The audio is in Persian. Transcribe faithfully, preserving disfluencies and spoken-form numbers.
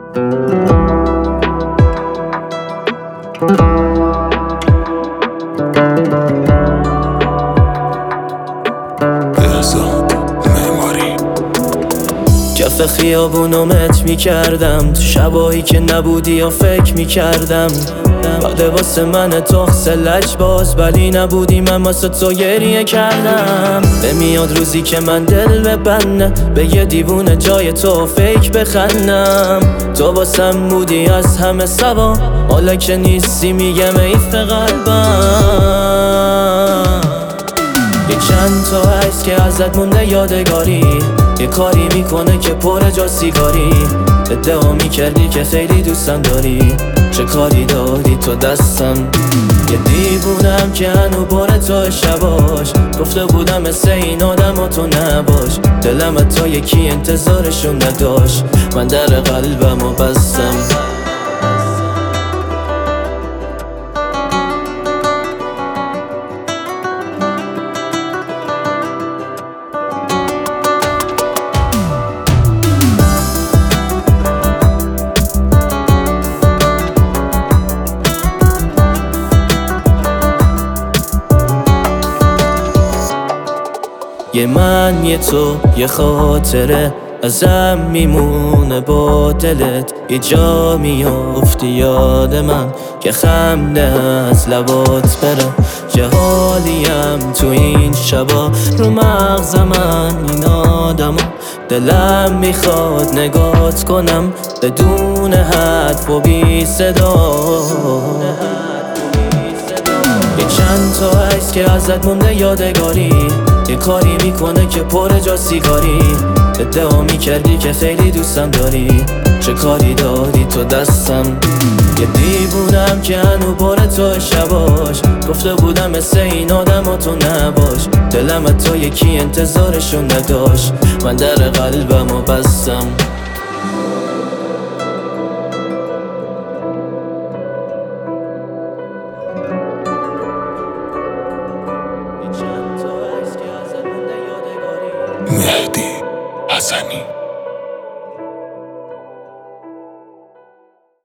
کف خیابونو مت میکردم، تو شبایی که نبودی و فکر میکردم بعد واسه من تخص لج باز ولی نبودی، من واسه تو گریه کردم. نمیاد روزی که من دل ببنده به یه دیوونه جای تو فیک بخندم. تو واسم بودی از همه سوا، حالا که نیستی میگم ایف قلبم. یه چند تا عکس که ازت مونده یادگاری، یه کاری میکنه که پر جا سیگاری. ادعا میکردی که خیلی دوستم داری، چه کاری دادی تو دستم؟ یه دیوونم که هنو بار تو شباش، گفته بودم مثل این آدم و تو نباش. دلم تا یکی انتظارشون نداشت، من در قلبم و بستم. یه من یه تو یه خاطره ازم میمونه با دلت، یه جا میافتی یاد من که خنده از لبات بره. چه حالیم تو این شبا رو مغز من این آدما، دلم میخواد نگات کنم بدون حرف و بی صدا. یه چند تا عکس که ازت مونده یادگاری، یه کاری میکنه که پر جا سیگاری. ادعا میکردی که خیلی دوستم داری، چه کاری دادی تو دستم؟ یه دیوونم که هنو بار تو شباش، گفته بودم مثل این آدم و تو نباش. دلم تا یکی انتظارشون نداشت، من در قلبم و بستم. مهدی حسنی.